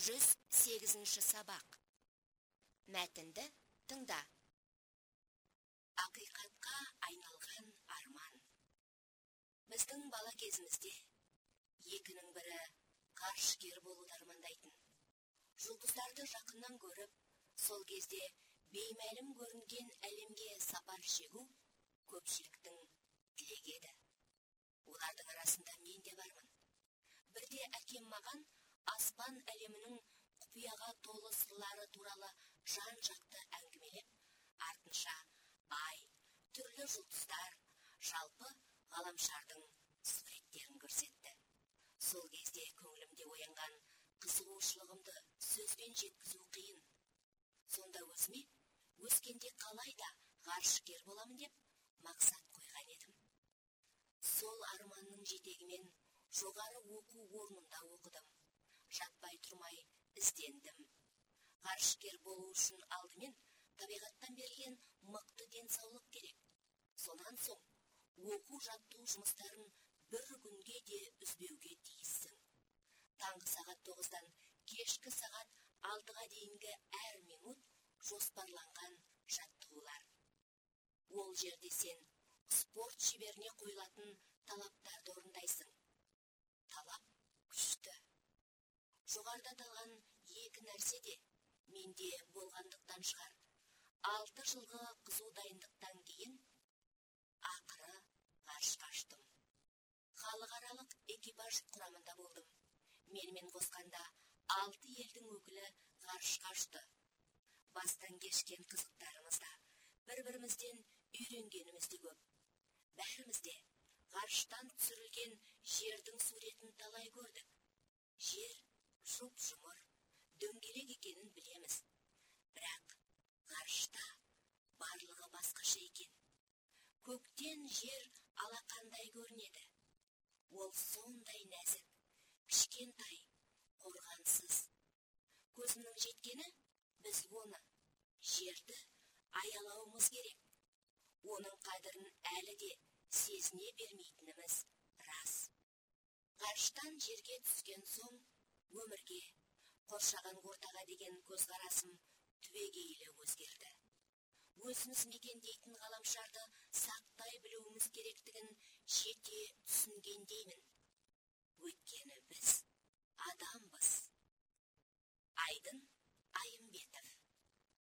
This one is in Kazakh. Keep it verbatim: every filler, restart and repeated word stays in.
жүз сегізінші сабақ. Мәтінді тыңда. Ақиқатқа айналған арман. Біздің бала кезімізде екінің бірі ғарышкер болуды армандайтын. Жұлдыздарды жақыннан көріп, сол кезде беймәлім көрінген әлемге сапар шегу көпшіліктің тілегі еді. Олардың арасында мен де бармын. Бірде әкем маған аспан әлемінің құпияға толы сырлары туралы жан-жақты әңгімелеп, артынша ай, түрлі жұлдыздар, жалпы ғаламшардың суреттерін көрсетті. Сол кезде көңілімде оянған қызығушылығымды сөзбен жеткізу қиын. Сонда өзіме өскенде қалайда ғарышкер боламын деп мақсат қойған едім. Сол арманның жетегімен жоғары оқу орнында оқыдым. Жатпай тұрмай іздендім. Ғарышкер болу үшін алдымен табиғаттан берілген мықты денсаулық керек. Сонан соң оқу жаттығу жұмыстарын бір күнге де үзбеуге тиіссің. Таңғы сағат тоғыздан кешкі сағат алтыға дейінгі әр минут жоспарланған жаттығулар. Ол жерде сен спорт шеберіне қойылатын талаптарды орындайсың. Талап күшті. Жоғарыда аталған екі нәрсе де менде болғандықтан шығар. Алты жылғы қызу дайындықтан кейін ақыры ғарышқа ұштым. Халықаралық экипаж құрамында болдым. Менімен қосқанда алты елдің өкілі ғарышқа ұшты. Бастан кешкен қызықтарымыз да, бір-бірімізден үйренгеніміз де көп. Бәріміз де ғарыштан түсірілген жердің суретін талай көрдік. Жер жұп-жұмыр, дөңгелек екенін білеміз. Бірақ ғарышта барлығы басқаша екен. Көктен жер алақандай көрінеді. Ол сондай нәзік, кішкентай, қорғансыз. Көзімнің жеткені біз оны, жерді аялауымыз керек. Оның қадірін әлі де сезіне бермейтініміз рас. Ғарыштан жерге түскен соң өмірге, қоршаған ортаға деген көзқарасым түбегейлі өзгерді. Өзіміз мекендейтін